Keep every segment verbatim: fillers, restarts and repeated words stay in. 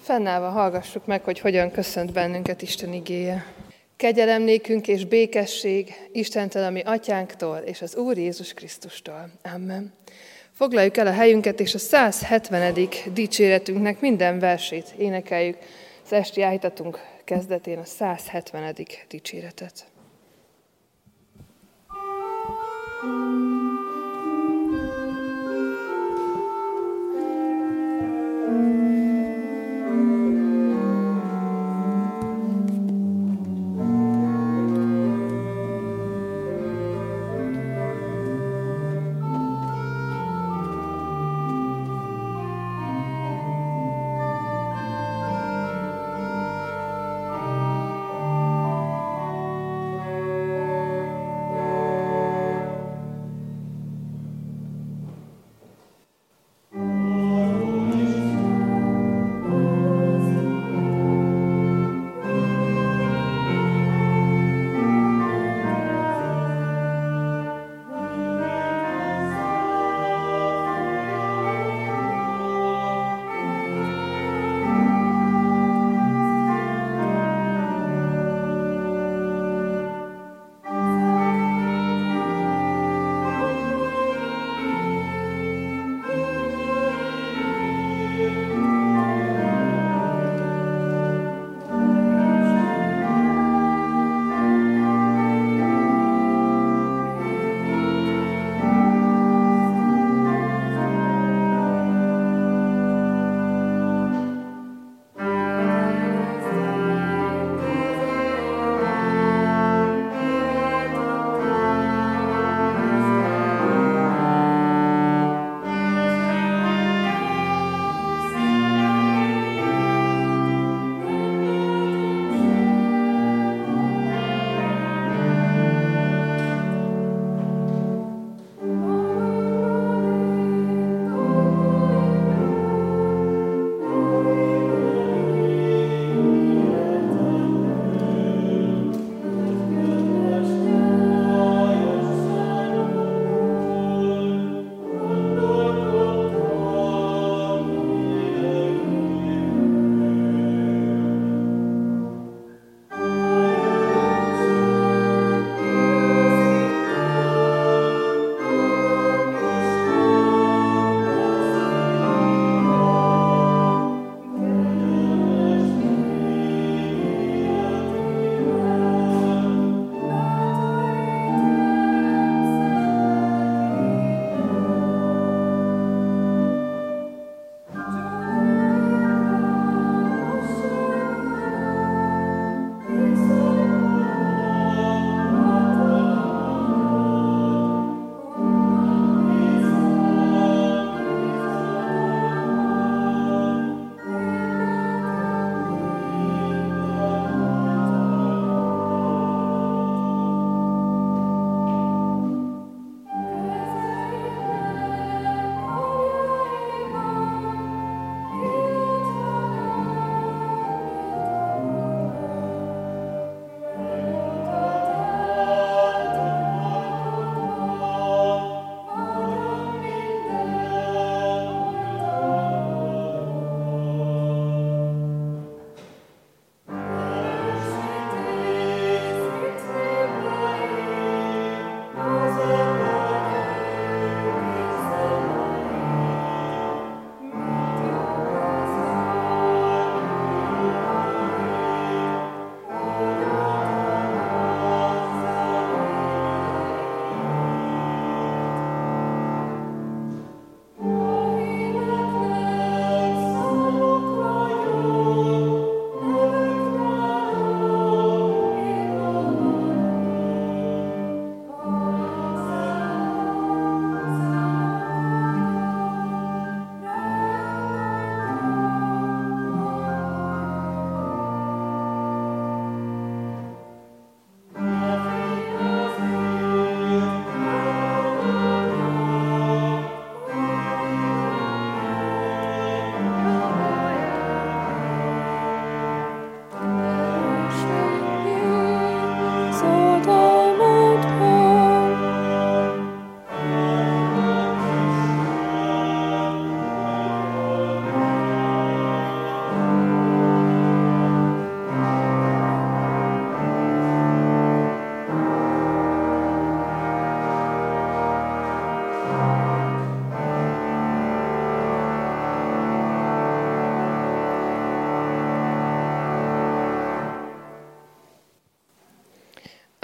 Fennállva hallgassuk meg, hogy hogyan köszönt bennünket Isten igéje. Kegyelem nékünk és békesség Istentől, a mi atyánktól és az Úr Jézus Krisztustól. Amen. Foglaljuk el a helyünket, és a száz hetvenedik dicséretünknek minden versét énekeljük. Az esti áhítatunk kezdetén a száz hetvenedik dicséretet.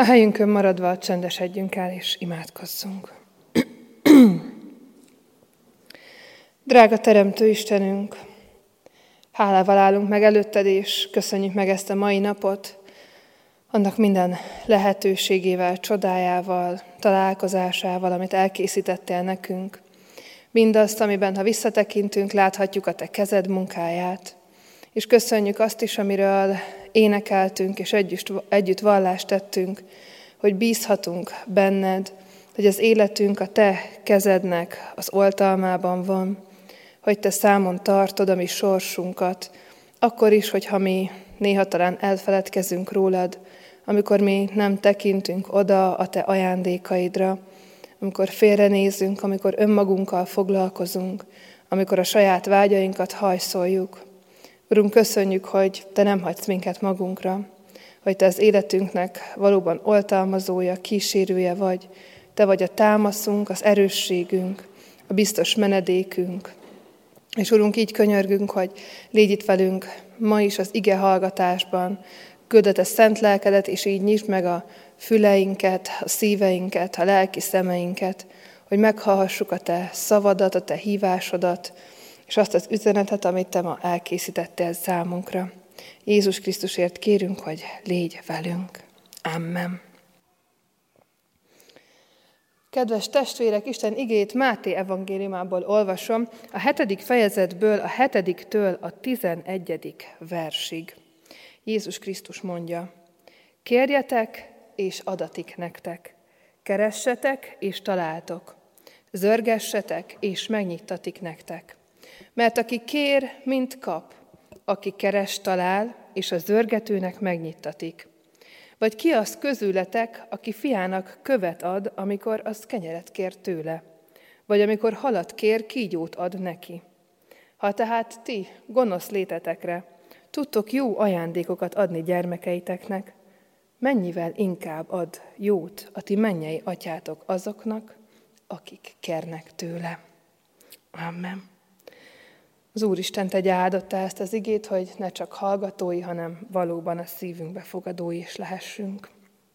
A helyünkön maradva csendesedjünk el és imádkozzunk. Drága Teremtő Istenünk, hálával állunk meg előtted, és köszönjük meg ezt a mai napot, annak minden lehetőségével, csodájával, találkozásával, amit elkészítettél nekünk. Mindazt, amiben, ha visszatekintünk, láthatjuk a te kezed munkáját. És köszönjük azt is, amiről énekeltünk, és együtt, együtt vallást tettünk, hogy bízhatunk benned, hogy az életünk a te kezednek az oltalmában van, hogy te számon tartod a mi sorsunkat, akkor is, hogyha mi néha talán elfeledkezünk rólad, amikor mi nem tekintünk oda a te ajándékaidra, amikor félrenézünk, amikor önmagunkkal foglalkozunk, amikor a saját vágyainkat hajszoljuk. Urunk, köszönjük, hogy te nem hagysz minket magunkra, hogy te az életünknek valóban oltalmazója, kísérője vagy, te vagy a támaszunk, az erősségünk, a biztos menedékünk. És Urunk, így könyörgünk, hogy légy itt velünk ma is az ige hallgatásban, küld a te szent lelkedet, és így nyisd meg a füleinket, a szíveinket, a lelki szemeinket, hogy meghallhassuk a te szavadat, a te hívásodat, és azt az üzenetet, amit te ma elkészítettél számunkra. Jézus Krisztusért kérünk, hogy légy velünk. Amen. Kedves testvérek, Isten igéjét Máté evangéliumából olvasom, a hetedik fejezetből, a hetediktől a tizenegyedik versig. Jézus Krisztus mondja: kérjetek, és adatik nektek. Keressetek, és találtok. Zörgessetek, és megnyittatik nektek. Mert aki kér, mind kap. Aki keres, talál, és a zörgetőnek megnyittatik. Vagy ki az közületek, aki fiának követ ad, amikor az kenyeret kér tőle? Vagy amikor halat kér, kígyót ad neki? Ha tehát ti, gonosz létetekre, tudtok jó ajándékokat adni gyermekeiteknek, mennyivel inkább ad jót a ti mennyei atyátok azoknak, akik kérnek tőle. Amen. Az Úristen tegye áldottá ezt az igét, hogy ne csak hallgatói, hanem valóban a szívünkbe fogadói is lehessünk.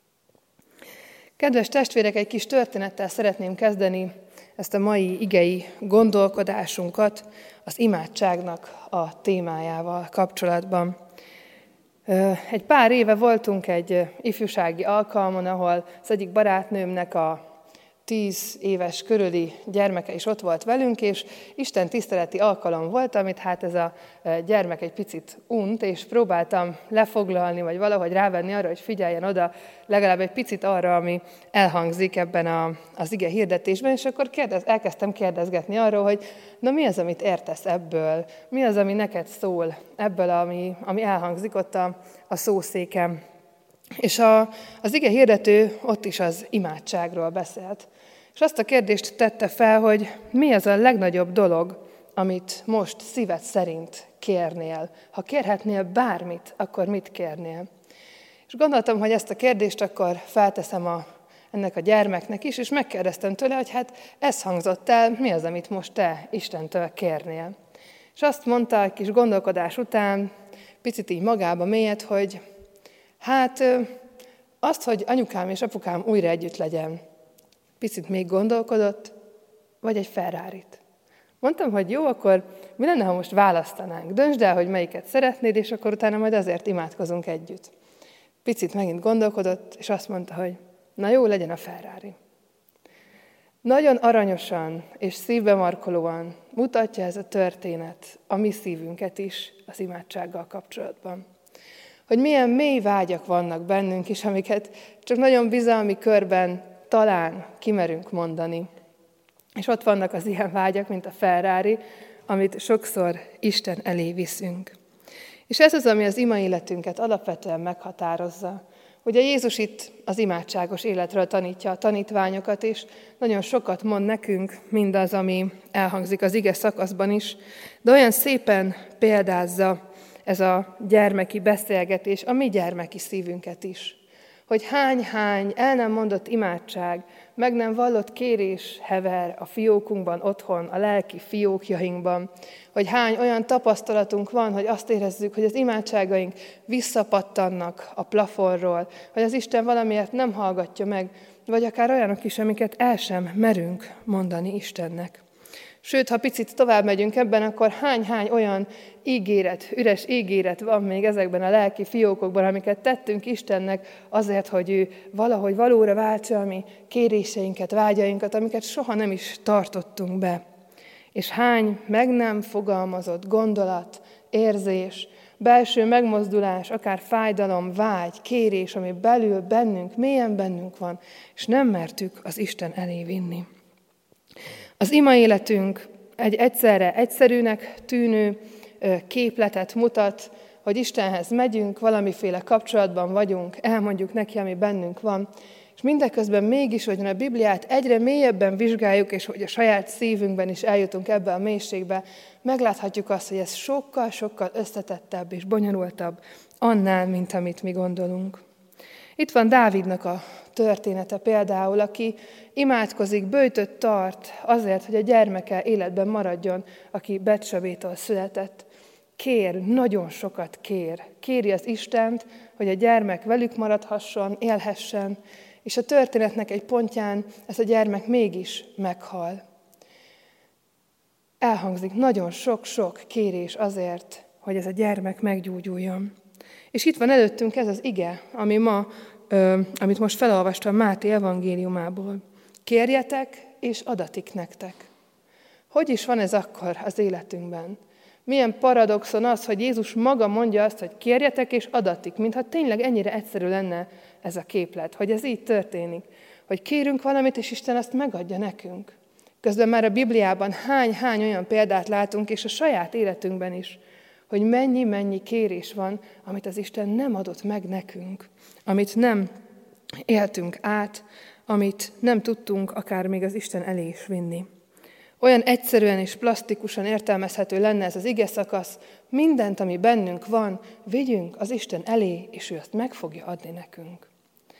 Kedves testvérek, egy kis történettel szeretném kezdeni ezt a mai igei gondolkodásunkat az imádságnak a témájával kapcsolatban. Egy pár éve voltunk egy ifjúsági alkalmon, ahol az egyik barátnőmnek a tíz éves körüli gyermeke is ott volt velünk, és Isten tiszteleti alkalom volt, amit hát ez a gyermek egy picit unt, és próbáltam lefoglalni, vagy valahogy rávenni arra, hogy figyeljen oda legalább egy picit arra, ami elhangzik ebben a, az ige hirdetésben, és akkor kérdez, elkezdtem kérdezgetni arról, hogy na mi az, amit értesz ebből? Mi az, ami neked szól ebből, ami, ami elhangzik ott a, a szószéken? És a, az ige hirdető ott is az imádságról beszélt. És azt a kérdést tette fel, hogy mi az a legnagyobb dolog, amit most szíved szerint kérnél. Ha kérhetnél bármit, akkor mit kérnél? És gondoltam, hogy ezt a kérdést akkor felteszem a, ennek a gyermeknek is, és megkérdeztem tőle, hogy hát ez hangzott el, mi az, amit most te Istentől kérnél. És azt mondta egy kis gondolkodás után, picit így magába mélyed, hogy hát azt, hogy anyukám és apukám újra együtt legyen. Picit még gondolkodott, vagy egy Ferrarit. Mondtam, hogy jó, akkor mi lenne, ha most választanánk? Döntsd el, hogy melyiket szeretnéd, és akkor utána majd azért imádkozunk együtt. Picit megint gondolkodott, és azt mondta, hogy na jó, legyen a Ferrari. Nagyon aranyosan és szívbemarkolóan mutatja ez a történet a mi szívünket is az imádsággal kapcsolatban. Hogy milyen mély vágyak vannak bennünk is, amiket csak nagyon bizalmi körben talán kimerünk mondani. És ott vannak az ilyen vágyak, mint a Ferrari, amit sokszor Isten elé viszünk. És ez az, ami az ima életünket alapvetően meghatározza. Ugye Jézus itt az imádságos életről tanítja a tanítványokat, és nagyon sokat mond nekünk mindaz, ami elhangzik az ige szakaszban is, de olyan szépen példázza ez a gyermeki beszélgetés, a mi gyermeki szívünket is. hogy hány-hány el nem mondott imádság, meg nem vallott kérés hever a fiókunkban otthon, a lelki fiókjainkban, hogy hány olyan tapasztalatunk van, hogy azt érezzük, hogy az imádságaink visszapattannak a plafonról, hogy az Isten valamiért nem hallgatja meg, vagy akár olyanok is, amiket el sem merünk mondani Istennek. Sőt, ha picit tovább megyünk ebben, akkor hány-hány olyan ígéret, üres ígéret van még ezekben a lelki fiókokban, amiket tettünk Istennek azért, hogy ő valahogy valóra váltsa a mi kéréseinket, vágyainkat, amiket soha nem is tartottunk be. És hány meg nem fogalmazott gondolat, érzés, belső megmozdulás, akár fájdalom, vágy, kérés, ami belül bennünk, mélyen bennünk van, és nem mertük az Isten elé vinni. Az ima életünk egy egyszerre egyszerűnek tűnő képletet mutat, hogy Istenhez megyünk, valamiféle kapcsolatban vagyunk, elmondjuk neki, ami bennünk van, és mindeközben mégis, hogy a Bibliát egyre mélyebben vizsgáljuk, és hogy a saját szívünkben is eljutunk ebbe a mélységbe, megláthatjuk azt, hogy ez sokkal-sokkal összetettebb és bonyolultabb annál, mint amit mi gondolunk. Itt van Dávidnak a története például, aki imádkozik, böjtöt tart azért, hogy a gyermeke életben maradjon, aki Betsabétól született. Kér, nagyon sokat kér. Kéri az Istent, hogy a gyermek velük maradhasson, élhessen, és a történetnek egy pontján ez a gyermek mégis meghal. Elhangzik nagyon sok-sok kérés azért, hogy ez a gyermek meggyógyuljon. És itt van előttünk ez az ige, ami ma, ö, amit most felolvastam Máté evangéliumából. Kérjetek, és adatik nektek. Hogy is van ez akkor az életünkben? Milyen paradoxon az, hogy Jézus maga mondja azt, hogy kérjetek, és adatik, mintha tényleg ennyire egyszerű lenne ez a képlet, hogy ez így történik. Hogy kérünk valamit, és Isten azt megadja nekünk. Közben már a Bibliában hány-hány olyan példát látunk, és a saját életünkben is, hogy mennyi-mennyi kérés van, amit az Isten nem adott meg nekünk, amit nem éltünk át, amit nem tudtunk akár még az Isten elé is vinni. Olyan egyszerűen és plastikusan értelmezhető lenne ez az ige szakasz, mindent, ami bennünk van, vigyünk az Isten elé, és ő azt meg fogja adni nekünk.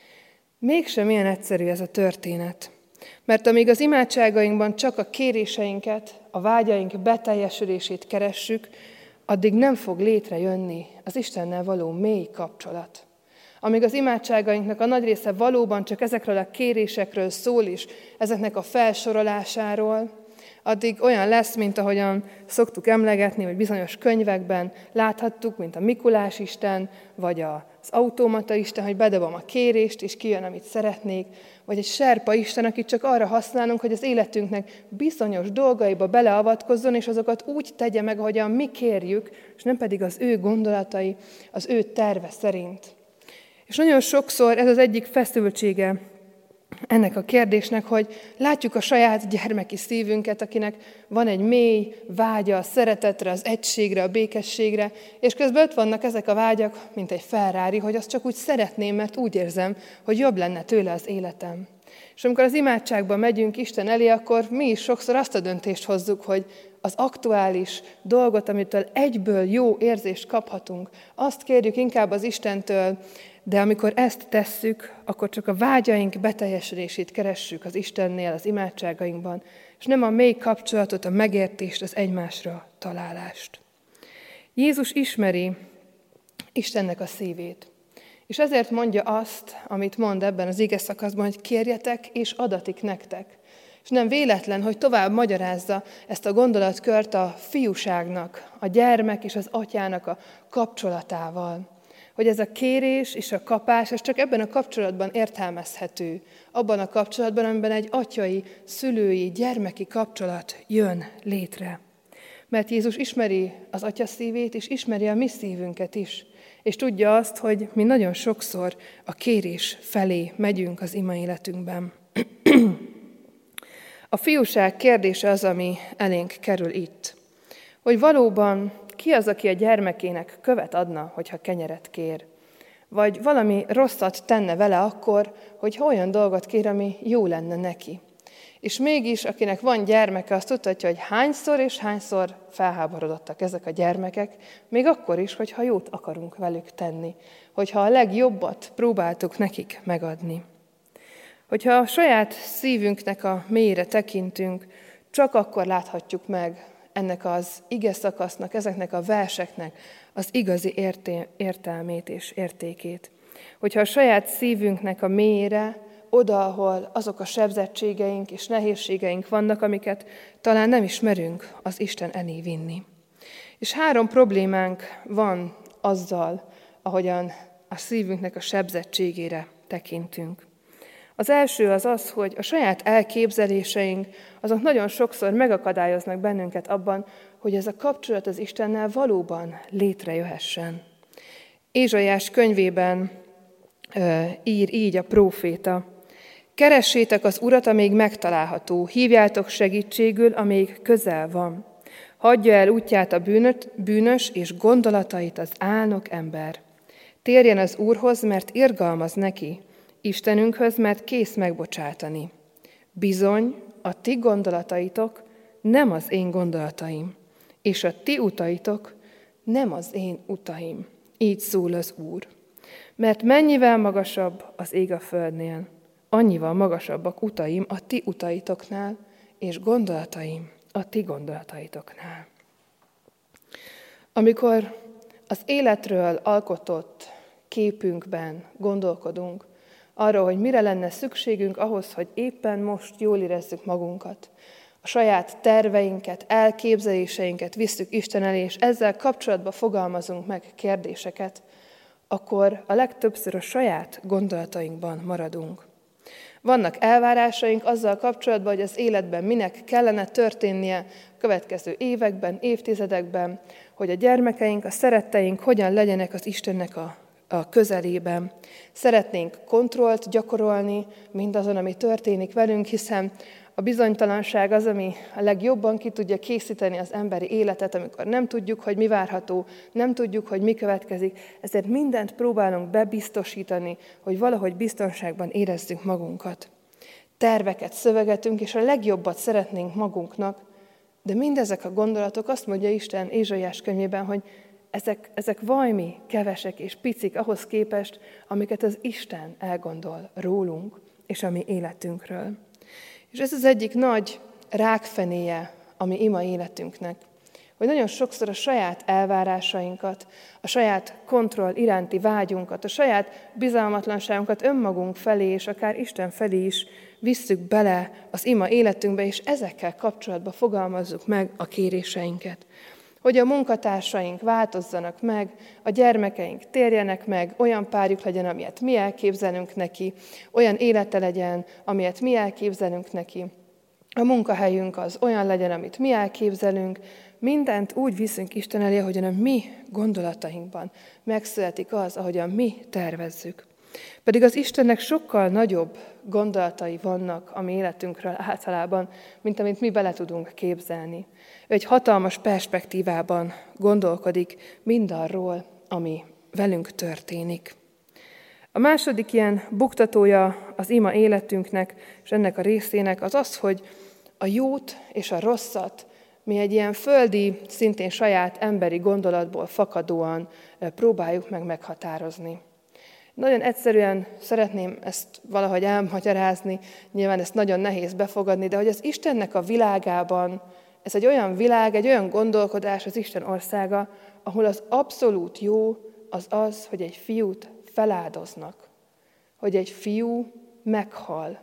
Mégsem ilyen egyszerű ez a történet, mert amíg az imádságainkban csak a kéréseinket, a vágyaink beteljesülését keressük, addig nem fog létrejönni az Istennel való mély kapcsolat. Amíg az imádságainknak a nagy része valóban csak ezekről a kérésekről szól is, ezeknek a felsorolásáról, addig olyan lesz, mint ahogyan szoktuk emlegetni, hogy bizonyos könyvekben láthattuk, mint a Mikulás Isten, vagy az automata Isten, hogy bedobom a kérést, és kijön, amit szeretnék, vagy egy serpa Isten, akit csak arra használunk, hogy az életünknek bizonyos dolgaiba beleavatkozzon, és azokat úgy tegye meg, ahogyan mi kérjük, és nem pedig az ő gondolatai, az ő terve szerint. És nagyon sokszor ez az egyik feszültsége ennek a kérdésnek, hogy látjuk a saját gyermeki szívünket, akinek van egy mély vágya a szeretetre, az egységre, a békességre, és közben ott vannak ezek a vágyak, mint egy Ferrari, hogy azt csak úgy szeretném, mert úgy érzem, hogy jobb lenne tőle az életem. És amikor az imádságba megyünk Isten elé, akkor mi is sokszor azt a döntést hozzuk, hogy az aktuális dolgot, amitől egyből jó érzést kaphatunk, azt kérjük inkább az Istentől, de amikor ezt tesszük, akkor csak a vágyaink beteljesülését keressük az Istennél, az imádságainkban, és nem a mély kapcsolatot, a megértést, az egymásra találást. Jézus ismeri Istennek a szívét, és ezért mondja azt, amit mond ebben az ige szakaszban, hogy kérjetek, és adatik nektek. És nem véletlen, hogy tovább magyarázza ezt a gondolatkört a fiúságnak, a gyermek és az atyának a kapcsolatával. Hogy ez a kérés és a kapás, ez csak ebben a kapcsolatban értelmezhető. Abban a kapcsolatban, amiben egy atyai, szülői, gyermeki kapcsolat jön létre. Mert Jézus ismeri az atya szívét, és ismeri a mi szívünket is. És tudja azt, hogy mi nagyon sokszor a kérés felé megyünk az ima életünkben. A fiúság kérdése az, ami elénk kerül itt. Hogy valóban ki az, aki a gyermekének követ adna, hogyha kenyeret kér? Vagy valami rosszat tenne vele akkor, hogy olyan dolgot kér, ami jó lenne neki? És mégis, akinek van gyermeke, azt tudhatja, hogy hányszor és hányszor felháborodottak ezek a gyermekek, még akkor is, hogyha jót akarunk velük tenni, hogyha a legjobbat próbáltuk nekik megadni. Hogyha a saját szívünknek a mélyre tekintünk, csak akkor láthatjuk meg ennek az ige szakasznak, ezeknek a verseknek az igazi érté- értelmét és értékét. Hogyha a saját szívünknek a mélyre, oda, ahol azok a sebzettségeink és nehézségeink vannak, amiket talán nem is merünk az Isten elé vinni. És három problémánk van azzal, ahogyan a szívünknek a sebzettségére tekintünk. Az első az az, hogy a saját elképzeléseink azok nagyon sokszor megakadályoznak bennünket abban, hogy ez a kapcsolat az Istennel valóban létrejöhessen. Ézsaiás könyvében ö, ír így a próféta: keressétek az Urat, amíg megtalálható, hívjátok segítségül, amíg közel van. Hagyja el útját a bűnöt, bűnös, és gondolatait az álnok ember. Térjen az Úrhoz, mert irgalmaz neki, Istenünkhöz, mert kész megbocsátani. Bizony, a ti gondolataitok nem az én gondolataim, és a ti utaitok nem az én utaim. Így szól az Úr. Mert mennyivel magasabb az ég a földnél, annyival magasabbak utaim a ti utaitoknál, és gondolataim a ti gondolataitoknál. Amikor az életről alkotott képünkben gondolkodunk, arról, hogy mire lenne szükségünk ahhoz, hogy éppen most jól érezzük magunkat, a saját terveinket, elképzeléseinket visszük Isten elé, és ezzel kapcsolatban fogalmazunk meg kérdéseket, akkor a legtöbbször a saját gondolatainkban maradunk. Vannak elvárásaink azzal kapcsolatban, hogy az életben minek kellene történnie a következő években, évtizedekben, hogy a gyermekeink, a szeretteink hogyan legyenek az Istennek a, a közelében. Szeretnénk kontrollt gyakorolni mindazon, ami történik velünk, hiszen a bizonytalanság az, ami a legjobban ki tudja készíteni az emberi életet, amikor nem tudjuk, hogy mi várható, nem tudjuk, hogy mi következik, ezért mindent próbálunk bebiztosítani, hogy valahogy biztonságban érezzük magunkat. Terveket szövegetünk, és a legjobbat szeretnénk magunknak, de mindezek a gondolatok, azt mondja Isten Ézsaiás könyvében, hogy ezek, ezek vajmi, kevesek és picik ahhoz képest, amiket az Isten elgondol rólunk és a mi életünkről. És ez az egyik nagy rákfenéje a mi ima életünknek, hogy nagyon sokszor a saját elvárásainkat, a saját kontroll iránti vágyunkat, a saját bizalmatlanságunkat önmagunk felé, és akár Isten felé is visszük bele az ima életünkbe, és ezekkel kapcsolatban fogalmazzuk meg a kéréseinket. Hogy a munkatársaink változzanak meg, a gyermekeink térjenek meg, olyan párjuk legyen, amilyet mi elképzelünk neki, olyan élete legyen, amilyet mi elképzelünk neki. A munkahelyünk az olyan legyen, amit mi elképzelünk, mindent úgy viszünk Isten elé, ahogyan a mi gondolatainkban megszületik az, ahogyan mi tervezzük. Pedig az Istennek sokkal nagyobb gondolatai vannak a mi életünkről általában, mint amit mi bele tudunk képzelni. Ő egy hatalmas perspektívában gondolkodik mindarról, ami velünk történik. A második ilyen buktatója az ima életünknek, és ennek a részének az az, hogy a jót és a rosszat mi egy ilyen földi, szintén saját emberi gondolatból fakadóan próbáljuk meg meghatározni. Nagyon egyszerűen szeretném ezt valahogy elmagyarázni, nyilván ezt nagyon nehéz befogadni, de hogy az Istennek a világában, ez egy olyan világ, egy olyan gondolkodás az Isten országa, ahol az abszolút jó az az, hogy egy fiút feláldoznak, hogy egy fiú meghal.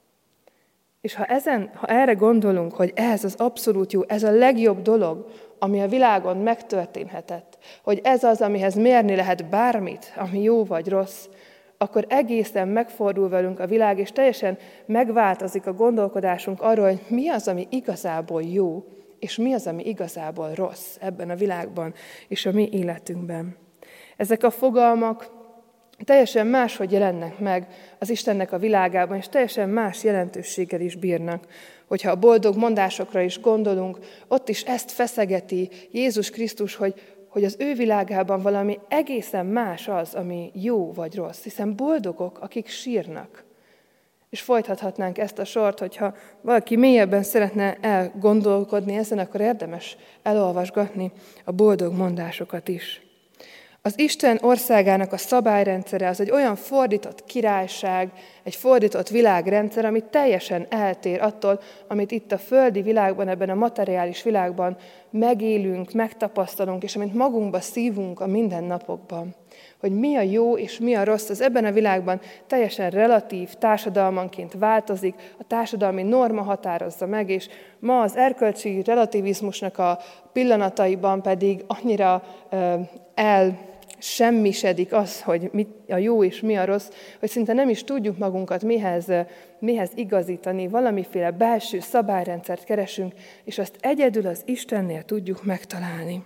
És ha, ezen, ha erre gondolunk, hogy ez az abszolút jó, ez a legjobb dolog, ami a világon megtörténhetett, hogy ez az, amihez mérni lehet bármit, ami jó vagy rossz, akkor egészen megfordul velünk a világ, és teljesen megváltozik a gondolkodásunk arról, hogy mi az, ami igazából jó, és mi az, ami igazából rossz ebben a világban és a mi életünkben. Ezek a fogalmak teljesen máshogy jelennek meg az Istennek a világában, és teljesen más jelentőséggel is bírnak. Hogyha a boldog mondásokra is gondolunk, ott is ezt feszegeti Jézus Krisztus, hogy, hogy az ő világában valami egészen más az, ami jó vagy rossz, hiszen boldogok, akik sírnak. És folytathatnánk ezt a sort, hogyha valaki mélyebben szeretne elgondolkodni ezen, akkor érdemes elolvasgatni a boldog mondásokat is. Az Isten országának a szabályrendszere az egy olyan fordított királyság, egy fordított világrendszer, ami teljesen eltér attól, amit itt a földi világban, ebben a materiális világban megélünk, megtapasztalunk, és amit magunkba szívunk a mindennapokban. Hogy mi a jó és mi a rossz, az ebben a világban teljesen relatív, társadalmanként változik, a társadalmi norma határozza meg, és ma az erkölcsi relativizmusnak a pillanataiban pedig annyira uh, el semmisedik az, hogy mi a jó és mi a rossz, hogy szinte nem is tudjuk magunkat mihez, mihez igazítani, valamiféle belső szabályrendszert keresünk, és azt egyedül az Istennél tudjuk megtalálni.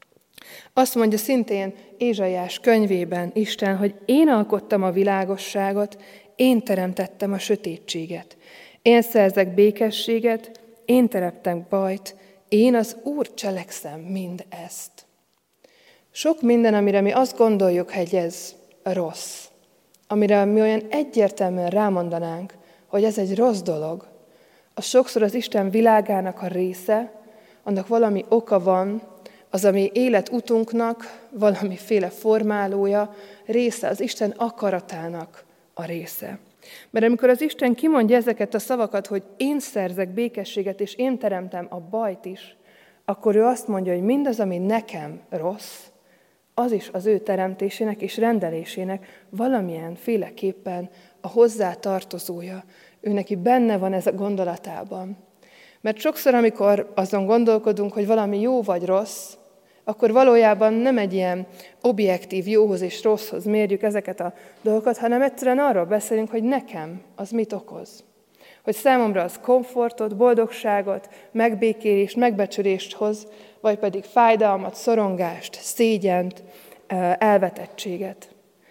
Azt mondja szintén Ézsaiás könyvében Isten, hogy én alkottam a világosságot, én teremtettem a sötétséget, én szerzek békességet, én teremtek bajt, én az Úr cselekszem mind ezt. Sok minden, amire mi azt gondoljuk, hogy ez rossz, amire mi olyan egyértelműen rámondanánk, hogy ez egy rossz dolog, az sokszor az Isten világának a része, annak valami oka van, az, ami életutunknak valamiféle formálója, része, az Isten akaratának a része. Mert amikor az Isten kimondja ezeket a szavakat, hogy én szerzek békességet, és én teremtem a bajt is, akkor ő azt mondja, hogy mindaz, ami nekem rossz, az is az ő teremtésének és rendelésének valamilyen féleképpen a hozzá tartozója. Ő neki benne van ez a gondolatában. Mert sokszor, amikor azon gondolkodunk, hogy valami jó vagy rossz, akkor valójában nem egy ilyen objektív jóhoz és rosszhoz mérjük ezeket a dolgokat, hanem egyszerűen arról beszélünk, hogy nekem az mit okoz. Hogy számomra az komfortot, boldogságot, megbékélést, megbecsülést hoz, vagy pedig fájdalmat, szorongást, szégyent, elvetettséget.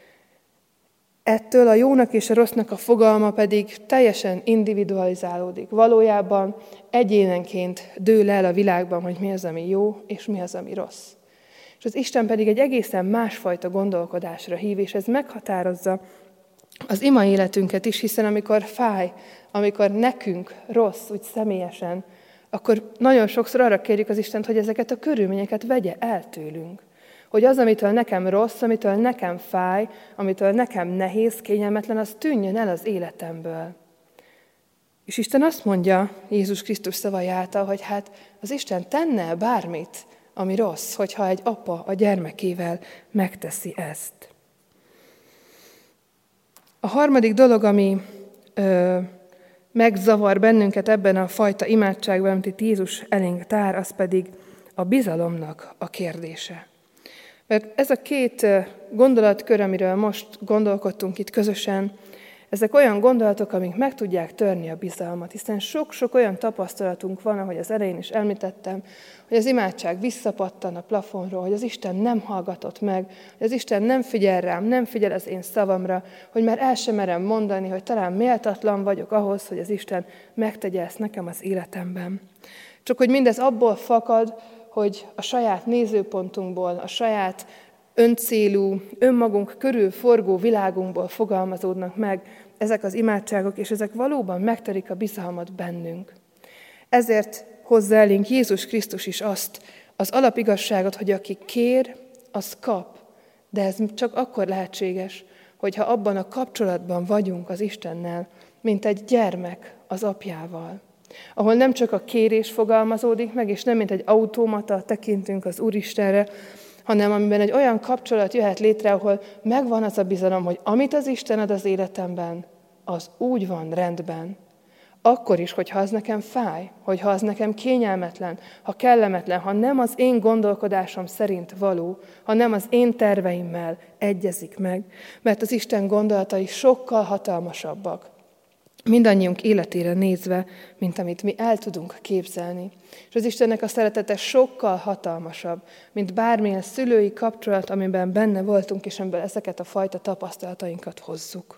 Ettől a jónak és a rossznak a fogalma pedig teljesen individualizálódik. Valójában egyénenként dől el a világban, hogy mi az, ami jó, és mi az, ami rossz. És az Isten pedig egy egészen másfajta gondolkodásra hív, és ez meghatározza az ima életünket is, hiszen amikor fáj, amikor nekünk rossz, úgy személyesen, akkor nagyon sokszor arra kérjük az Istent, hogy ezeket a körülményeket vegye el tőlünk. Hogy az, amitől nekem rossz, amitől nekem fáj, amitől nekem nehéz, kényelmetlen, az tűnjön el az életemből. És Isten azt mondja Jézus Krisztus szavai által, hogy hát az Isten tenne bármit, ami rossz, hogyha egy apa a gyermekével megteszi ezt. A harmadik dolog, ami ö, megzavar bennünket ebben a fajta imádságban, amit itt Jézus elénk tár, az pedig a bizalomnak a kérdése. Mert ez a két gondolatkör, amiről most gondolkodtunk itt közösen, ezek olyan gondolatok, amik meg tudják törni a bizalmat, hiszen sok-sok olyan tapasztalatunk van, ahogy az elején is említettem, hogy az imádság visszapattan a plafonról, hogy az Isten nem hallgatott meg, hogy az Isten nem figyel rám, nem figyel az én szavamra, hogy már el sem merem mondani, hogy talán méltatlan vagyok ahhoz, hogy az Isten megtegye ezt nekem az életemben. Csak hogy mindez abból fakad, hogy a saját nézőpontunkból, a saját öncélú, önmagunk körül forgó világunkból fogalmazódnak meg ezek az imádságok, és ezek valóban megtörik a bizalmat bennünk. Ezért hozza elénk Jézus Krisztus is azt, az alapigazságot, hogy aki kér, az kap. De ez csak akkor lehetséges, hogyha abban a kapcsolatban vagyunk az Istennel, mint egy gyermek az apjával. Ahol nem csak a kérés fogalmazódik meg, és nem mint egy automata tekintünk az Úristenre, hanem amiben egy olyan kapcsolat jöhet létre, ahol megvan az a bizalom, hogy amit az Isten ad az életemben, az úgy van rendben. Akkor is, hogyha az nekem fáj, hogyha az nekem kényelmetlen, ha kellemetlen, ha nem az én gondolkodásom szerint való, ha nem az én terveimmel egyezik meg, mert az Isten gondolatai sokkal hatalmasabbak, mindannyiunk életére nézve, mint amit mi el tudunk képzelni. És az Istennek a szeretete sokkal hatalmasabb, mint bármilyen szülői kapcsolat, amiben benne voltunk, és amiből ezeket a fajta tapasztalatainkat hozzuk.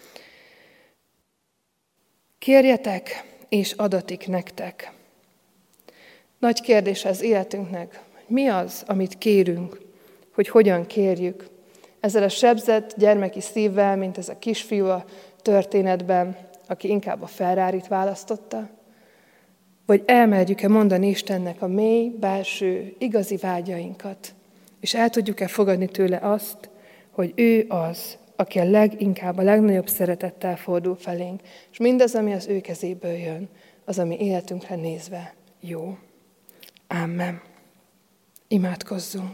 Kérjetek, és adatik nektek. Nagy kérdés az életünknek, mi az, amit kérünk, hogy hogyan kérjük. Ezzel a sebzett gyermeki szívvel, mint ez a kisfiú a történetben, aki inkább a Ferrarit választotta? Vagy elmerjük-e mondani Istennek a mély, belső, igazi vágyainkat, és el tudjuk-e fogadni tőle azt, hogy ő az, aki a leginkább, a legnagyobb szeretettel fordul felénk, és mindaz, ami az ő kezéből jön, az, ami életünkre nézve jó. Amen. Imádkozzunk.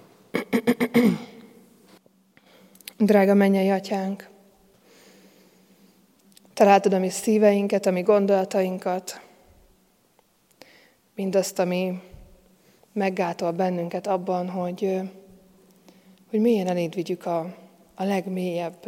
Drága mennyei Atyánk, Te látod a mi szíveinket, a mi gondolatainkat, mindazt, ami meggátol bennünket abban, hogy, hogy mélyen eléd vigyük a, a legmélyebb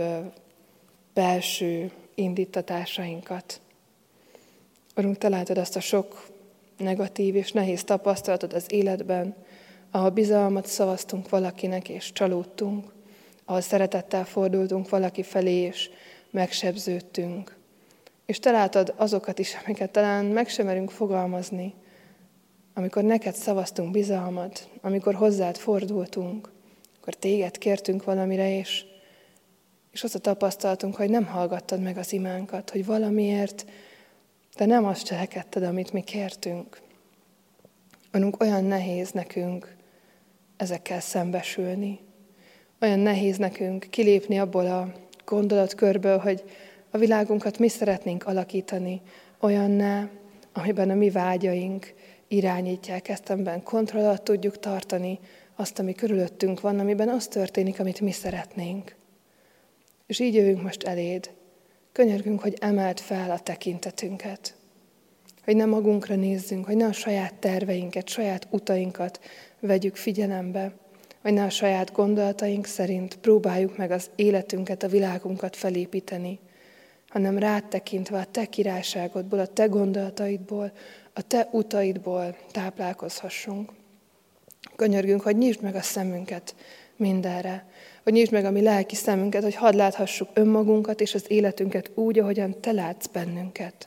belső indítatásainkat. Urunk, Te látod azt a sok negatív és nehéz tapasztalatot az életben, ahol bizalmat szavaztunk valakinek és csalódtunk, ahol szeretettel fordultunk valaki felé és megsebződtünk. És Te látod azokat is, amiket talán meg sem merünk fogalmazni, amikor neked szavaztunk bizalmat, amikor hozzád fordultunk, akkor Téged kértünk valamire, és, és azt a tapasztalatunk, hogy nem hallgattad meg az imánkat, hogy valamiért Te nem azt cselekedted, amit mi kértünk. Önünk olyan nehéz nekünk ezekkel szembesülni. Olyan nehéz nekünk kilépni abból a gondolatkörből, hogy a világunkat mi szeretnénk alakítani olyanná, amiben a mi vágyaink irányítják, ezt, amiben kontroll alatt tudjuk tartani azt, ami körülöttünk van, amiben az történik, amit mi szeretnénk. És így jövünk most eléd. Könyörgünk, hogy emeld fel a tekintetünket. Hogy ne magunkra nézzünk, hogy ne a saját terveinket, saját utainkat vegyük figyelembe, hogy ne a saját gondolataink szerint próbáljuk meg az életünket, a világunkat felépíteni, hanem rád tekintve a Te királyságodból, a Te gondolataidból, a Te utaidból táplálkozhassunk. Könyörgünk, hogy nyisd meg a szemünket mindenre, hogy nyisd meg a mi lelki szemünket, hogy hadd láthassuk önmagunkat és az életünket úgy, ahogyan Te látsz bennünket.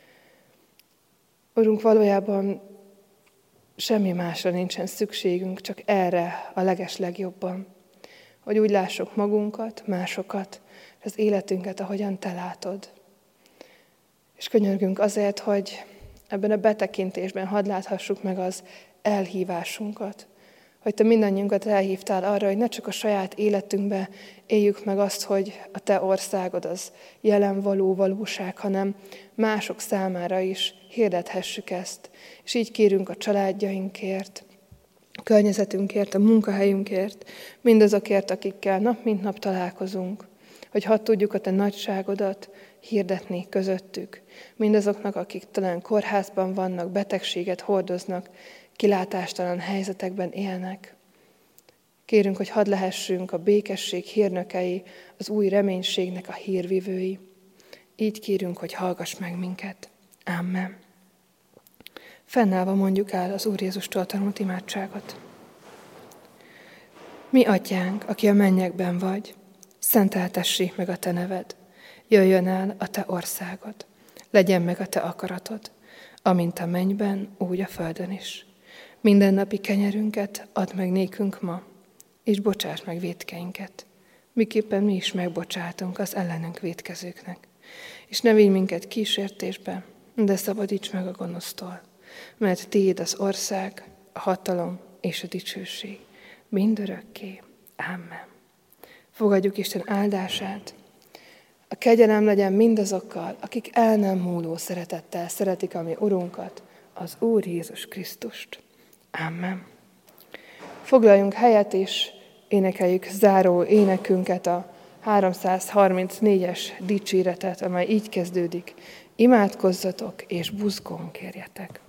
Urunk, valójában semmi másra nincsen szükségünk, csak erre a legeslegjobban, hogy úgy lássuk magunkat, másokat, az életünket, ahogyan Te látod. És könyörgünk azért, hogy ebben a betekintésben hadd láthassuk meg az elhívásunkat, hogy Te mindannyiunkat elhívtál arra, hogy ne csak a saját életünkbe éljük meg azt, hogy a Te országod az jelen való valóság, hanem mások számára is hirdethessük ezt. És így kérünk a családjainkért, a környezetünkért, a munkahelyünkért, mindazokért, akikkel nap mint nap találkozunk, hogy hadd tudjuk a Te nagyságodat hirdetni közöttük. Mindazoknak, akik talán kórházban vannak, betegséget hordoznak, kilátástalan helyzetekben élnek. Kérünk, hogy hadd lehessünk a békesség hírnökei, az új reménységnek a hírvivői. Így kérünk, hogy hallgass meg minket. Amen. Fennállva mondjuk el az Úr Jézustól tanult imádságot. Mi Atyánk, aki a mennyekben vagy, szenteltessék meg a Te neved, jöjjön el a Te országod, legyen meg a Te akaratod, amint a mennyben, úgy a földön is. Mindennapi kenyerünket add meg nékünk ma, és bocsáss meg vétkeinket, miképpen mi is megbocsátunk az ellenünk vétkezőknek. És ne vigy minket kísértésbe, de szabadíts meg a gonosztól, mert Tiéd az ország, a hatalom és a dicsőség mindörökké. Amen. Fogadjuk Isten áldását. A kegyelem legyen mindazokkal, akik el nem múló szeretettel szeretik a mi Urunkat, az Úr Jézus Krisztust. Amen. Foglaljunk helyet, és énekeljük záró énekünket, a háromszázharmincnégyes dicséretet, amely így kezdődik. Imádkozzatok, és buzgón kérjetek.